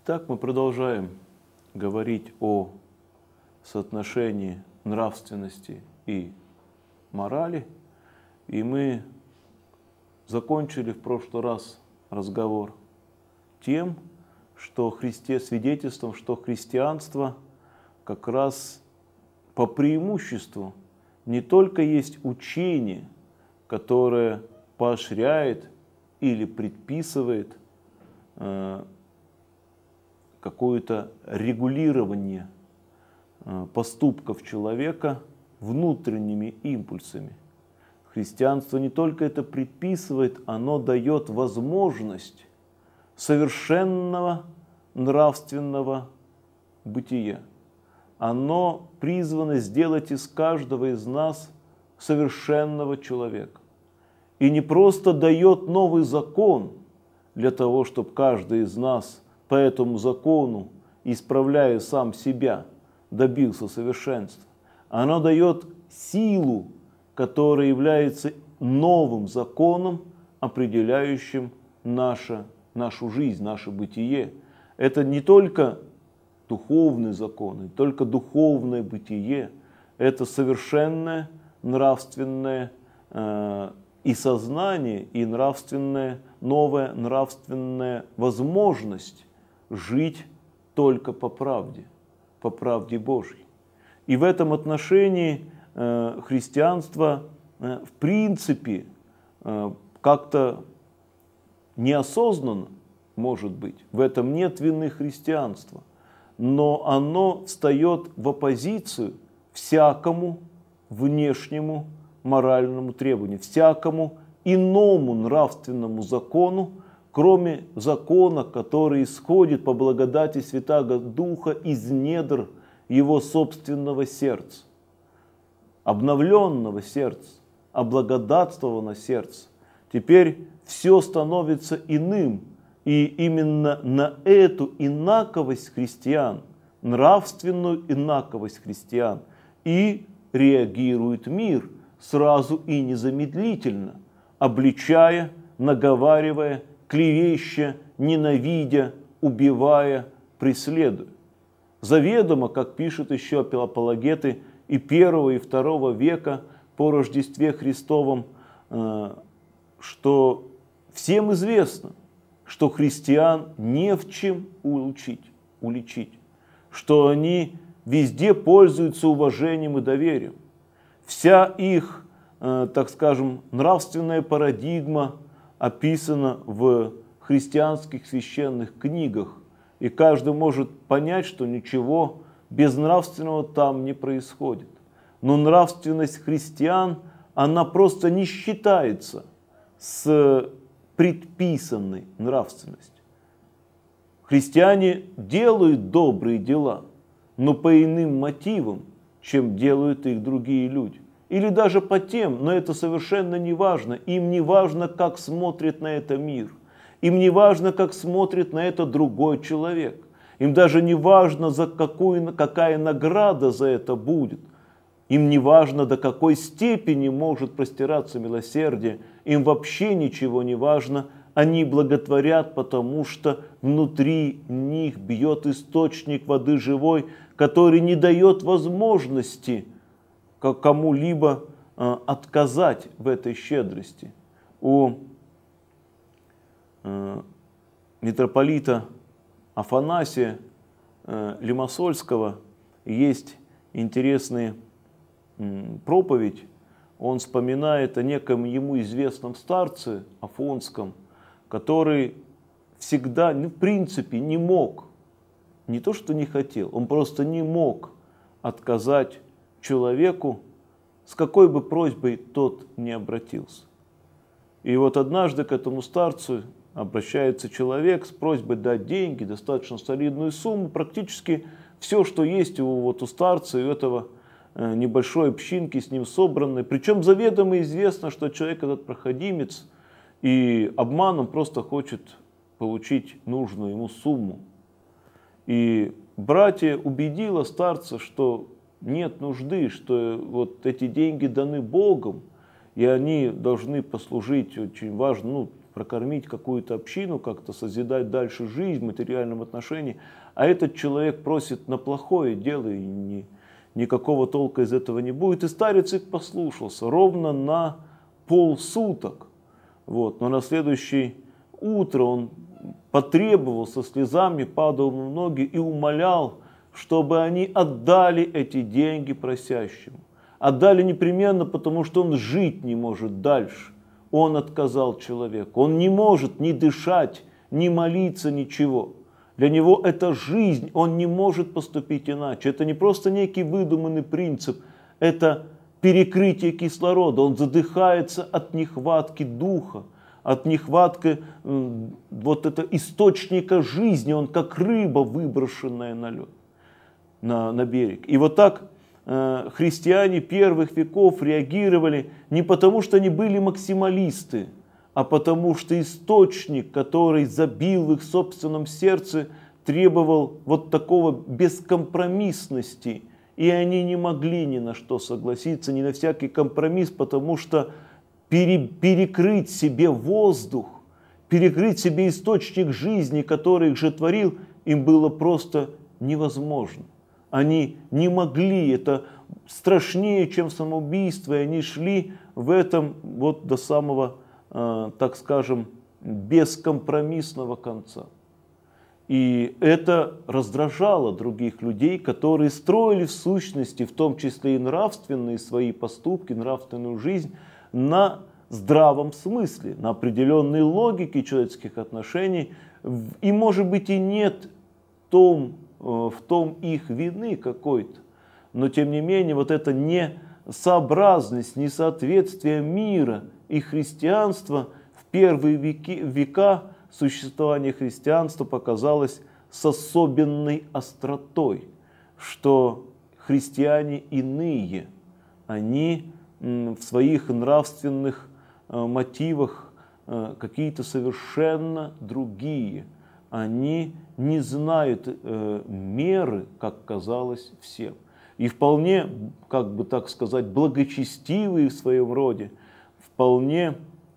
Так мы продолжаем говорить о соотношении нравственности и морали. И мы закончили в прошлый раз разговор тем, что свидетельством, что христианство как раз по преимуществу не только есть учение, которое поощряет или предписывает какое-то регулирование поступков человека внутренними импульсами. Христианство не только это предписывает, оно дает возможность совершенного нравственного бытия. Оно призвано сделать из каждого из нас совершенного человека. И не просто дает новый закон для того, чтобы каждый из нас по этому закону, исправляя сам себя, добился совершенства. Оно дает силу, которая является новым законом, определяющим нашу жизнь, наше бытие. Это не только духовный закон, не только духовное бытие, это совершенное нравственное и сознание, и новая нравственная возможность жить только по правде Божьей. И в этом отношении христианство в принципе как-то неосознанно, может быть, в этом нет вины христианства, но оно встает в оппозицию всякому внешнему моральному требованию, всякому иному нравственному закону, кроме закона, который исходит по благодати Святаго Духа из недр его собственного сердца, обновленного сердца, облагодатствованного сердца. Теперь все становится иным, и именно на эту инаковость христиан, нравственную инаковость христиан, и реагирует мир сразу и незамедлительно, обличая, наговаривая, клевеща, ненавидя, убивая, преследуя. Заведомо, как пишут еще апологеты и первого, и второго века по Рождестве Христовом, что всем известно, что христиан не в чем уличить, что они везде пользуются уважением и доверием. Вся их, так скажем, нравственная парадигма описана в христианских священных книгах, и каждый может понять, что ничего безнравственного там не происходит. Но нравственность христиан, она просто не считается с предписанной нравственностью. Христиане делают добрые дела, но по иным мотивам, чем делают их другие люди. Или даже по тем, но это совершенно не важно. Им не важно, как смотрит на это мир. Им не важно, как смотрит на это другой человек. Им даже не важно, какая награда за это будет. Им не важно, до какой степени может простираться милосердие. Им вообще ничего не важно. Они благотворят, потому что внутри них бьет источник воды живой, который не дает возможности кому-либо отказать в этой щедрости. У митрополита Афанасия Лимассольского есть интересная проповедь. Он вспоминает о неком ему известном старце Афонском, который всегда, в принципе, не мог, не то что не хотел, он просто не мог отказать человеку, с какой бы просьбой тот не обратился. И вот однажды к этому старцу обращается человек с просьбой дать деньги, достаточно солидную сумму, практически все, что есть у старца и у этого небольшой общинки с ним собранной. Причем заведомо известно, что человек этот проходимец и обманом просто хочет получить нужную ему сумму. И братья убедила старца, что нет нужды, что вот эти деньги даны Богом, и они должны послужить очень важно, прокормить какую-то общину, как-то созидать дальше жизнь в материальном отношении, а этот человек просит на плохое дело, и никакого толка из этого не будет. И старец их послушался ровно на полсуток. Вот. Но на следующее утро он потребовал, со слезами падал на ноги и умолял, чтобы они отдали эти деньги просящему. Отдали непременно, потому что он жить не может дальше. Он отказал человеку. Он не может ни дышать, ни молиться, ничего. Для него это жизнь, он не может поступить иначе. Это не просто некий выдуманный принцип, это перекрытие кислорода. Он задыхается от нехватки духа, от нехватки вот этого источника жизни. Он как рыба, выброшенная на лед, на берег. И вот так христиане первых веков реагировали не потому, что они были максималисты, а потому что источник, который забил в их собственном сердце, требовал вот такого бескомпромиссности. И они не могли ни на что согласиться, ни на всякий компромисс, потому что перекрыть себе воздух, перекрыть себе источник жизни, который их животворил, им было просто невозможно. Они не могли, это страшнее, чем самоубийство, и они шли в этом вот до самого, так скажем, бескомпромиссного конца. И это раздражало других людей, которые строили в сущности, в том числе и нравственные свои поступки, нравственную жизнь, на здравом смысле, на определенной логике человеческих отношений. И, может быть, и нет в том их вины какой-то. Но, тем не менее, вот эта несообразность, несоответствие мира и христианства в первые века существования христианства показалось с особенной остротой, что христиане иные, они в своих нравственных мотивах какие-то совершенно другие. Они не знают меры, как казалось всем. И вполне, как бы так сказать, благочестивые в своем роде, вполне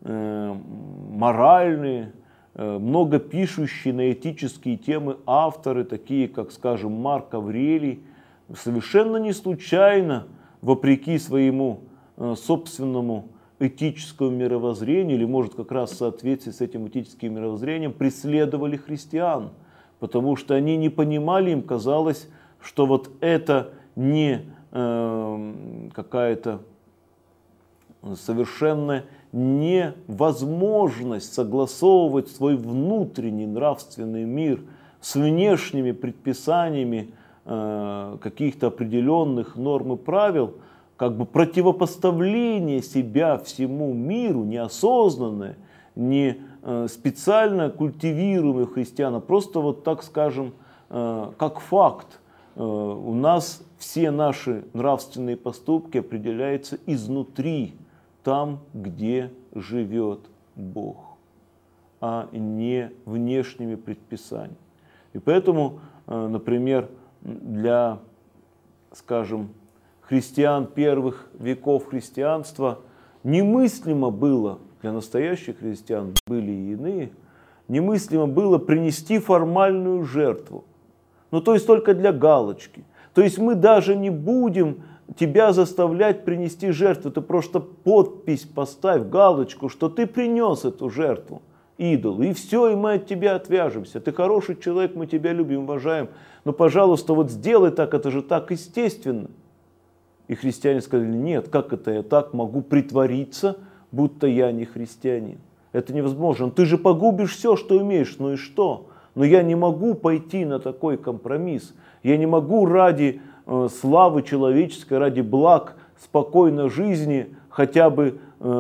моральные, много пишущие на этические темы авторы, такие как, скажем, Марк Аврелий, совершенно не случайно, вопреки своему собственному этическому мировоззрению, или может как раз в соответствии с этим этическим мировоззрением, преследовали христиан, потому что они не понимали, им казалось, что вот это не какая-то совершенно невозможность согласовывать свой внутренний нравственный мир с внешними предписаниями каких-то определенных норм и правил, как бы противопоставление себя всему миру, неосознанное, не специально культивируемое христиан, а просто вот так скажем, как факт. У нас все наши нравственные поступки определяются изнутри, там, где живет Бог, а не внешними предписаниями. И поэтому, например, для, скажем, христиан первых веков христианства немыслимо было, для настоящих христиан были и иные, немыслимо было принести формальную жертву. Ну, то есть только для галочки. То есть мы даже не будем тебя заставлять принести жертву. Ты просто подпись поставь, галочку, что ты принес эту жертву идолу. И все, и мы от тебя отвяжемся. Ты хороший человек, мы тебя любим, уважаем. Но, пожалуйста, вот сделай так, это же так естественно. И христиане сказали: нет, как это я так могу притвориться, будто я не христианин? Это невозможно. Ты же погубишь все, что имеешь, ну и что? Но я не могу пойти на такой компромисс. Я не могу ради славы человеческой, ради благ спокойной жизни хотя бы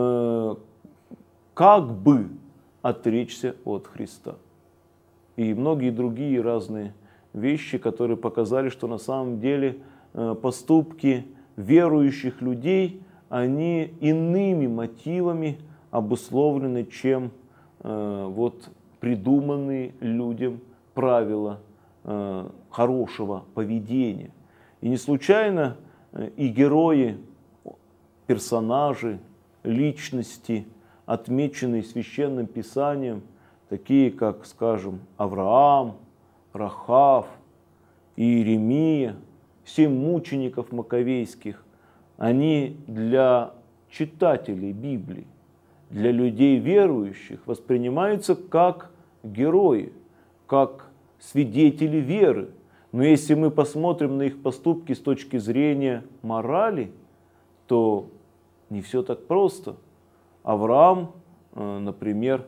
как бы отречься от Христа. И многие другие разные вещи, которые показали, что на самом деле поступки верующих людей, они иными мотивами обусловлены, чем вот придуманные людям правила хорошего поведения. И не случайно и герои, персонажи, личности отмеченные Священным Писанием, такие как, скажем, Авраам, Рахав, Иеремия, 7 мучеников маковейских, они для читателей Библии, для людей верующих воспринимаются как герои, как свидетели веры. Но если мы посмотрим на их поступки с точки зрения морали, то не все так просто. Авраам, например,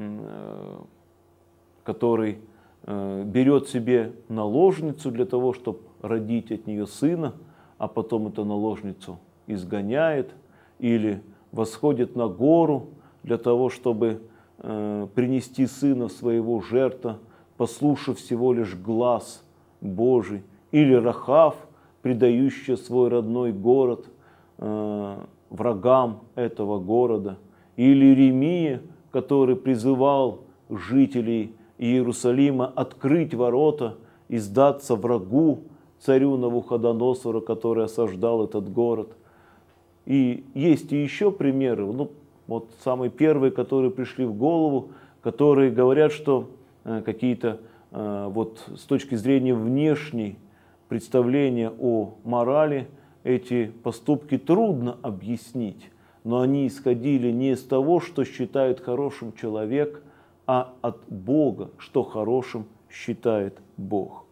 который берет себе наложницу для того, чтобы родить от нее сына, а потом эту наложницу изгоняет, или восходит на гору для того, чтобы принести сына своего жертва, послушав всего лишь глас Божий, или Рахав, предающая свой родной город врагам этого города, или Иеремия, который призывал жителей Иерусалима открыть ворота и сдаться врагу, царю Навуходоносору, который осаждал этот город. И есть и еще примеры, вот самые первые, которые пришли в голову, которые говорят, что какие-то вот с точки зрения внешней представления о морали, эти поступки трудно объяснить, но они исходили не из того, что считает хорошим человек, а от Бога, что хорошим считает Бог.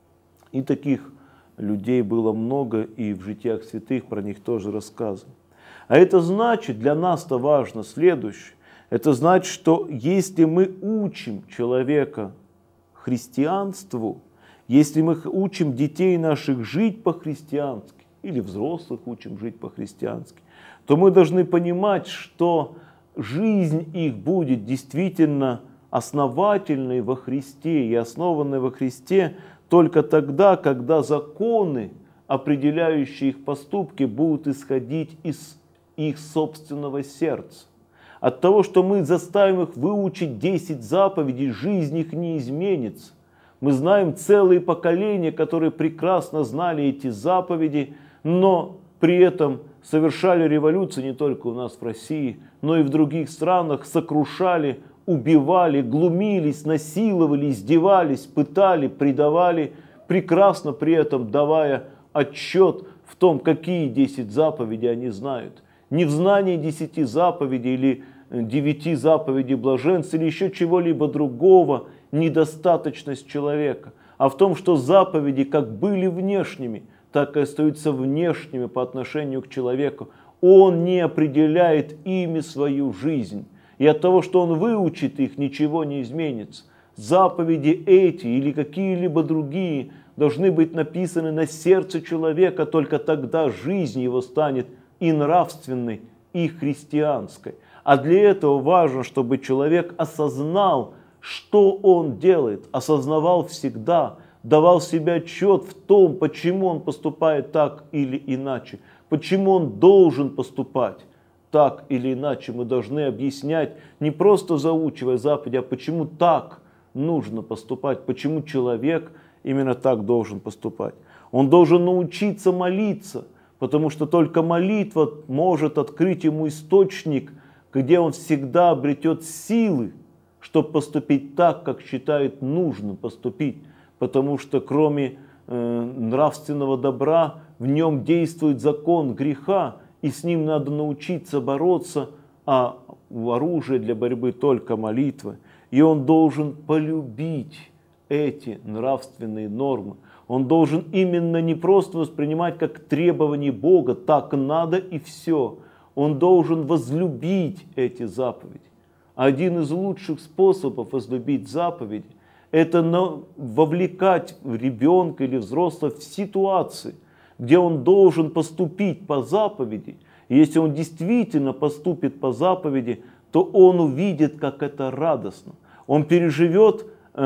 И таких людей было много, и в житиях святых про них тоже рассказано. А это значит, для нас-то важно следующее. Это значит, что если мы учим человека христианству, если мы учим детей наших жить по-христиански, или взрослых учим жить по-христиански, то мы должны понимать, что жизнь их будет действительно основательной во Христе и основанной во Христе только тогда, когда законы, определяющие их поступки, будут исходить из их собственного сердца. От того, что мы заставим их выучить 10 заповедей, жизнь их не изменится. Мы знаем целые поколения, которые прекрасно знали эти заповеди, но при этом совершали революции не только у нас в России, но и в других странах, сокрушали, убивали, глумились, насиловали, издевались, пытали, предавали, прекрасно при этом давая отчет в том, какие 10 заповедей они знают. Не в знании 10 заповедей или 9 заповедей блаженства или еще чего-либо другого недостаточность человека, а в том, что заповеди как были внешними, так и остаются внешними по отношению к человеку. Он не определяет ими свою жизнь. И от того, что он выучит их, ничего не изменится. Заповеди эти или какие-либо другие должны быть написаны на сердце человека, только тогда жизнь его станет и нравственной, и христианской. А для этого важно, чтобы человек осознал, что он делает, осознавал всегда, давал себе отчет в том, почему он поступает так или иначе, почему он должен поступать так или иначе. Мы должны объяснять, не просто заучивая заповеди, а почему так нужно поступать, почему человек именно так должен поступать. Он должен научиться молиться, потому что только молитва может открыть ему источник, где он всегда обретет силы, чтобы поступить так, как считает нужным поступить. Потому что кроме нравственного добра в нем действует закон греха, и с ним надо научиться бороться, а оружие для борьбы только молитва. И он должен полюбить эти нравственные нормы. Он должен именно не просто воспринимать как требование Бога, так надо и все. Он должен возлюбить эти заповеди. Один из лучших способов возлюбить заповеди – это вовлекать ребенка или взрослого в ситуации, где он должен поступить по заповеди. И если он действительно поступит по заповеди, то он увидит, как это радостно. Он переживет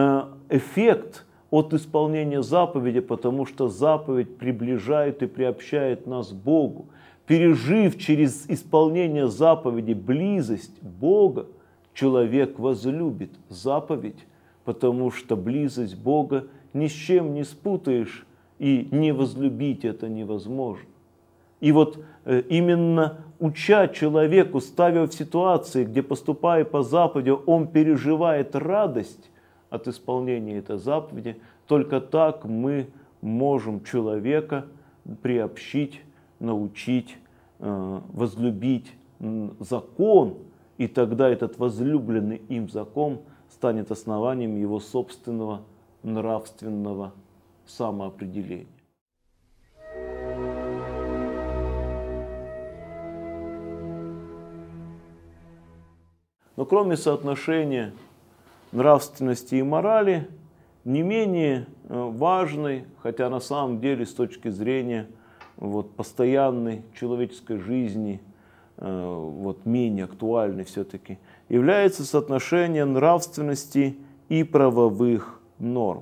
эффект от исполнения заповеди, потому что заповедь приближает и приобщает нас к Богу. Пережив через исполнение заповеди близость Бога, человек возлюбит заповедь, потому что близость Бога ни с чем не спутаешь, и не возлюбить это невозможно. И вот именно уча человеку, ставя в ситуации, где, поступая по заповеди, он переживает радость от исполнения этой заповеди, только так мы можем человека приобщить, научить, возлюбить закон, и тогда этот возлюбленный им закон станет основанием его собственного нравственного самоопределения. Но кроме соотношения нравственности и морали, не менее важной, хотя на самом деле с точки зрения постоянной человеческой жизни менее актуальной все-таки, является соотношение нравственности и правовых норм.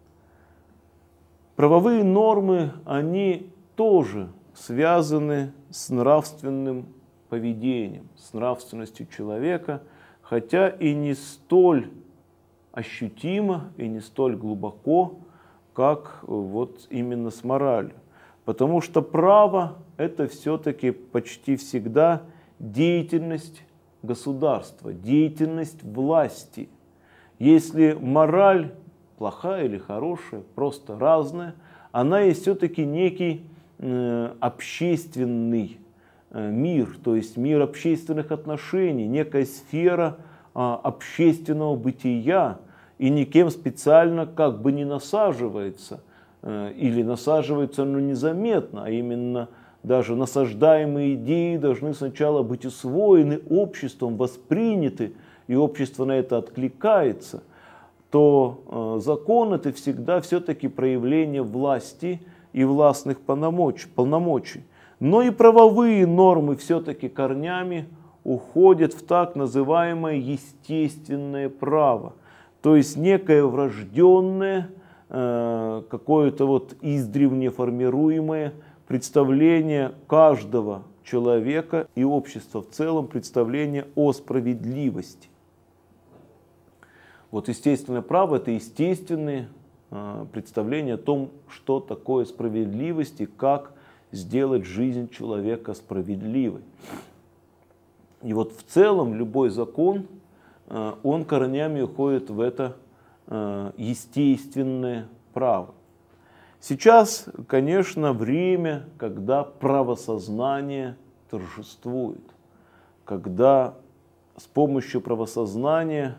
Правовые нормы, они тоже связаны с нравственным поведением, с нравственностью человека, хотя и не столь ощутимо и не столь глубоко, как именно с моралью. Потому что право – это все-таки почти всегда деятельность государства, деятельность власти. Если мораль плохая или хорошая, просто разная, она есть все-таки некий общественный мир, то есть мир общественных отношений, некая сфера общественного бытия, и никем специально как бы не насаживается, или насаживается, но незаметно, а именно даже насаждаемые идеи должны сначала быть усвоены обществом, восприняты, и общество на это откликается, то закон это всегда все-таки проявление власти и властных полномочий. Но и правовые нормы все-таки корнями уходят в так называемое естественное право, то есть некое врожденное, какое-то издревне формируемое представление каждого человека и общества в целом, представление о справедливости. Естественное право – это естественные представления о том, что такое справедливость и как сделать жизнь человека справедливой. И в целом любой закон, он корнями уходит в это естественное право. Сейчас, конечно, время, когда правосознание торжествует, когда с помощью правосознания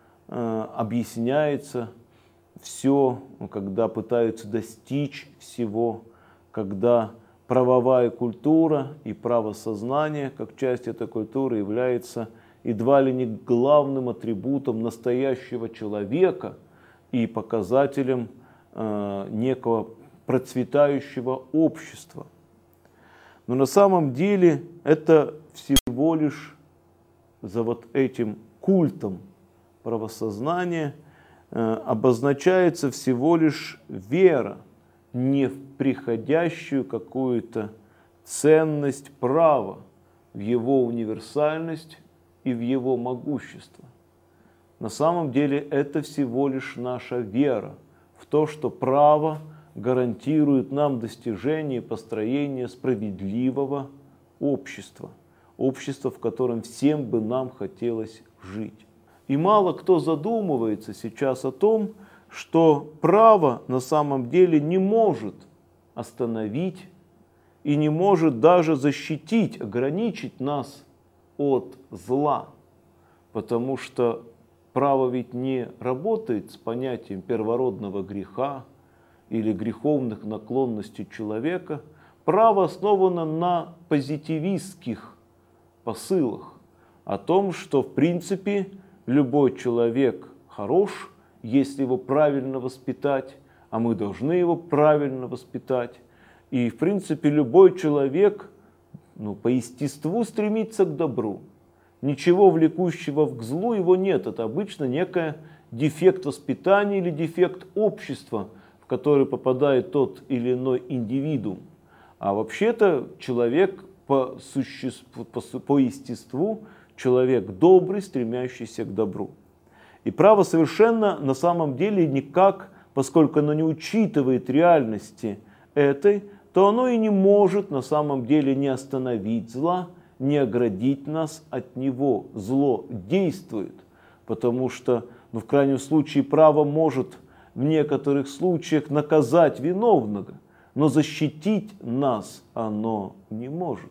объясняется все, когда пытаются достичь всего, когда правовая культура и правосознание, как часть этой культуры, является едва ли не главным атрибутом настоящего человека и показателем некого процветающего общества. Но на самом деле это всего лишь за этим культом правосознания обозначается всего лишь вера не в приходящую какую-то ценность права, в его универсальность и в его могущество. На самом деле это всего лишь наша вера в то, что право гарантирует нам достижение и построение справедливого общества, общества, в котором всем бы нам хотелось жить. И мало кто задумывается сейчас о том, что право на самом деле не может остановить и не может даже защитить, ограничить нас от зла, потому что право ведь не работает с понятием первородного греха или греховных наклонностей человека. Право основано на позитивистских посылах о том, что в принципе любой человек хорош, если его правильно воспитать, а мы должны его правильно воспитать. И в принципе любой человек по естеству стремится к добру. Ничего влекущего к злу его нет. Это обычно некий дефект воспитания или дефект общества, в который попадает тот или иной индивидуум. А вообще-то человек по естеству человек добрый, стремящийся к добру. И право совершенно на самом деле никак, поскольку оно не учитывает реальности этой, то оно и не может на самом деле не остановить зла, не оградить нас от него. Зло действует, потому что в крайнем случае право может в некоторых случаях наказать виновного, но защитить нас оно не может.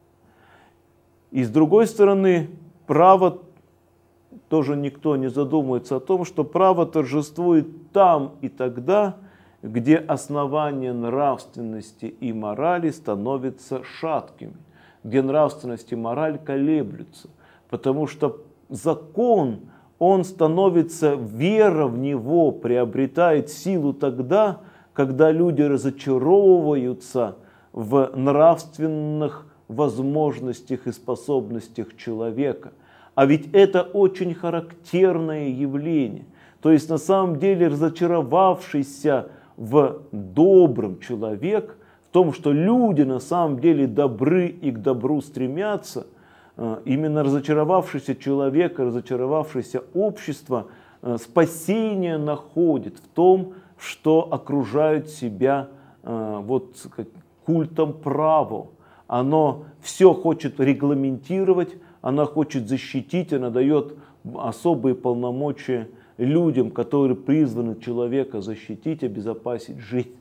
И с другой стороны, право, тоже никто не задумывается о том, что право торжествует там и тогда, где основания нравственности и морали становятся шаткими, где нравственность и мораль колеблются. Потому что закон, он становится, вера в него приобретает силу тогда, когда люди разочаровываются в нравственных возможностях и способностях человека. А ведь это очень характерное явление. То есть на самом деле разочаровавшийся в добром человек, в том, что люди на самом деле добры и к добру стремятся, именно разочаровавшийся человек, разочаровавшееся общество спасение находит в том, что окружают себя вот культом права. Оно все хочет регламентировать, оно хочет защитить, оно дает особые полномочия людям, которые призваны человека защитить, обезопасить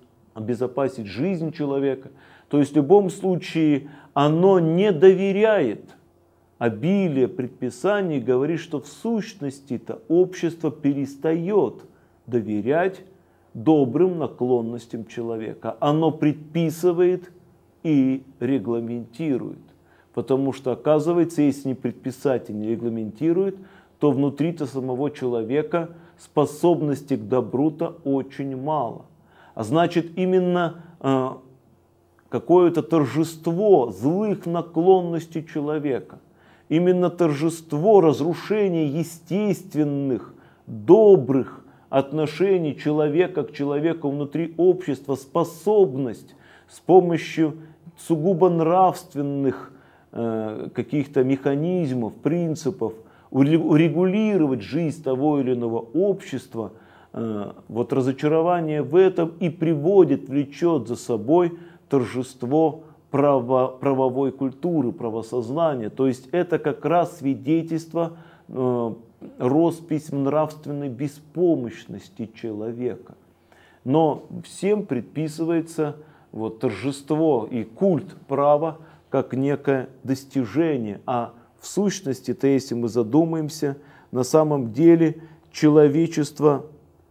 жизнь человека. То есть в любом случае оно не доверяет. Обилие предписаний говорит, что в сущности-то общество перестает доверять добрым наклонностям человека. Оно предписывает и регламентирует. Потому что, оказывается, если не предписать и не регламентирует, то внутри-то самого человека способности к добру-то очень мало. А значит, именно какое-то торжество злых наклонностей человека, именно торжество разрушения естественных, добрых отношений человека к человеку внутри общества, способность с помощью сугубо нравственных каких-то механизмов, принципов урегулировать жизнь того или иного общества, вот разочарование в этом и приводит, влечет за собой торжество правовой культуры, правосознания. То есть это как раз свидетельство, роспись нравственной беспомощности человека. Но всем предписывается вот торжество и культ права как некое достижение. А в сущности-то, если мы задумаемся, на самом деле человечество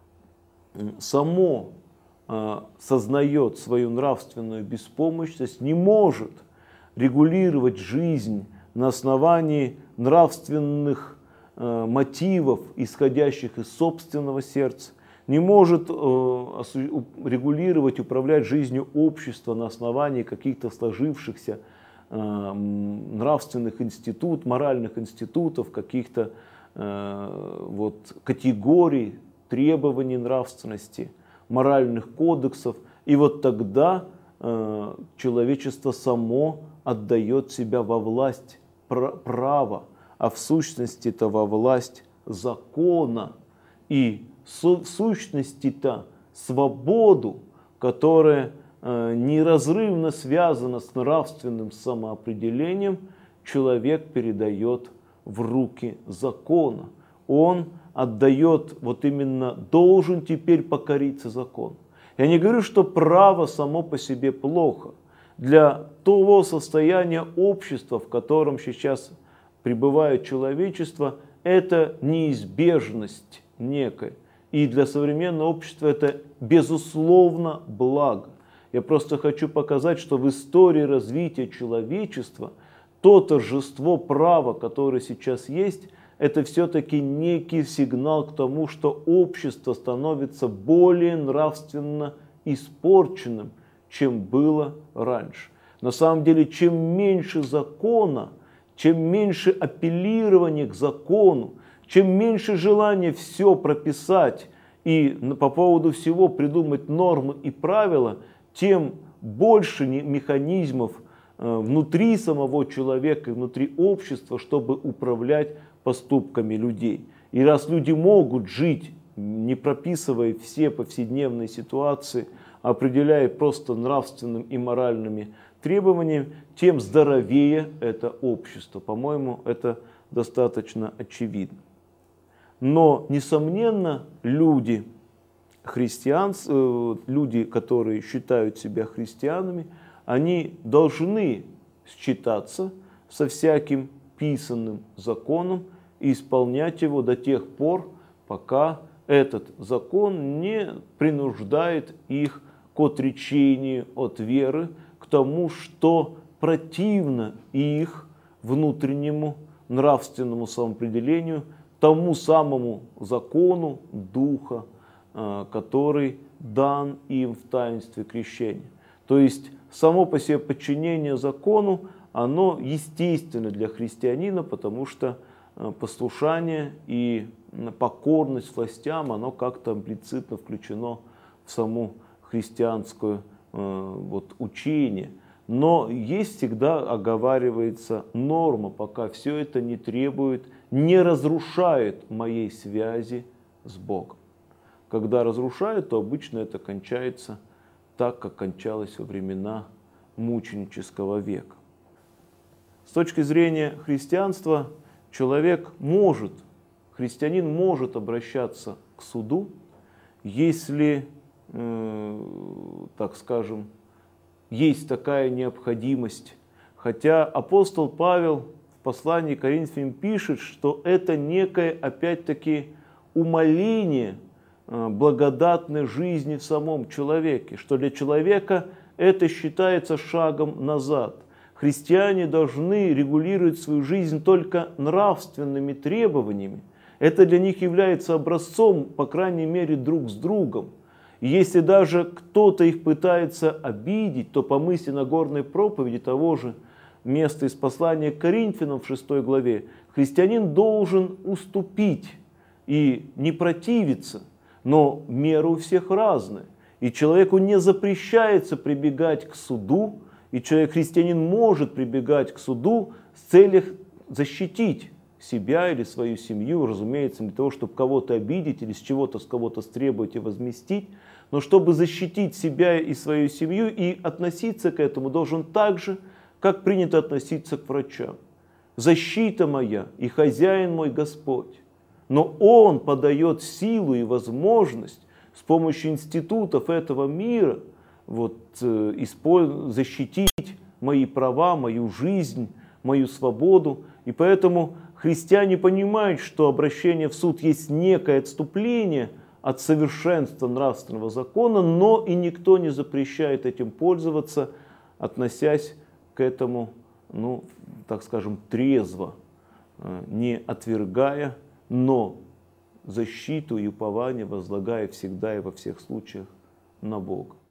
само сознает свою нравственную беспомощность, не может регулировать жизнь на основании нравственных мотивов, исходящих из собственного сердца, не может регулировать, управлять жизнью общества на основании каких-то сложившихся нравственных институтов, моральных институтов, каких-то вот категорий, требований нравственности, моральных кодексов. И вот тогда человечество само отдает себя во власть права, а в сущности-то во власть закона. И в сущности-то свободу, которая неразрывно связана с нравственным самоопределением, человек передает в руки закона. Он отдает, вот именно должен теперь покориться закону. Я не говорю, что право само по себе плохо. Для того состояния общества, в котором сейчас пребывает человечество, это неизбежность некая. И для современного общества это безусловно благо. Я просто хочу показать, что в истории развития человечества то торжество права, которое сейчас есть, это все-таки некий сигнал к тому, что общество становится более нравственно испорченным, чем было раньше. На самом деле, чем меньше закона, чем меньше апеллирования к закону, чем меньше желания все прописать и по поводу всего придумать нормы и правила, тем больше механизмов внутри самого человека, внутри общества, чтобы управлять поступками людей. И раз люди могут жить, не прописывая все повседневные ситуации, а определяя просто нравственными и моральными требованиям, тем здоровее это общество. По-моему, это достаточно очевидно. Но, несомненно, люди, люди, которые считают себя христианами, они должны считаться со всяким писанным законом и исполнять его до тех пор, пока этот закон не принуждает их к отречению от веры, к тому, что противно их внутреннему нравственному самоопределению, тому самому закону Духа, который дан им в таинстве крещения. То есть само по себе подчинение закону, оно естественно для христианина, потому что послушание и покорность властям, оно как-то имплицитно включено в саму христианское учение. Но есть всегда, оговаривается, норма, пока все это не требует, не разрушает моей связи с Богом. Когда разрушает, то обычно это кончается так, как кончалось во времена мученического века. С точки зрения христианства, христианин может обращаться к суду, если, так скажем, есть такая необходимость. Хотя апостол Павел в послании к Коринфянам пишет, что это некое, опять-таки, умаление благодатной жизни в самом человеке, что для человека это считается шагом назад. Христиане должны регулировать свою жизнь только нравственными требованиями. Это для них является образцом, по крайней мере, друг с другом. И если даже кто-то их пытается обидеть, то по мысли Нагорной проповеди того же места из послания к Коринфянам в 6 главе, христианин должен уступить и не противиться, но меры у всех разные. И человеку не запрещается прибегать к суду, и христианин может прибегать к суду с целью защитить себя или свою семью, разумеется, для того, чтобы кого-то обидеть или с чего-то с кого-то стребовать и возместить, но чтобы защитить себя и свою семью и относиться к этому должен так же, как принято относиться к врачам. Защита моя и хозяин мой Господь. Но Он подает силу и возможность с помощью институтов этого мира защитить мои права, мою жизнь, мою свободу. И поэтому христиане понимают, что обращение в суд есть некое отступление от совершенства нравственного закона, но и никто не запрещает этим пользоваться, относясь к этому, так скажем, трезво, не отвергая, но защиту и упование возлагая всегда и во всех случаях на Бога.